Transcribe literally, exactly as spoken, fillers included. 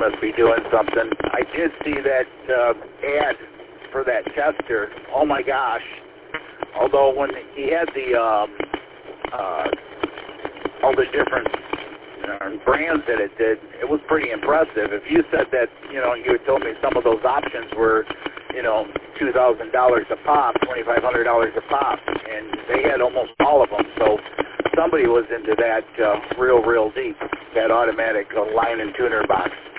must be doing something. I did see that uh, ad for that tester. Oh my gosh! Although when he had the um, uh, all the different uh, brands that it did, it was pretty impressive. If you said that, you know, you had told me some of those options were, you know, two thousand dollars a pop, twenty-five hundred dollars a pop, and they had almost all of them. So somebody was into that uh, real, real deep, that automatic uh, line and tuner box.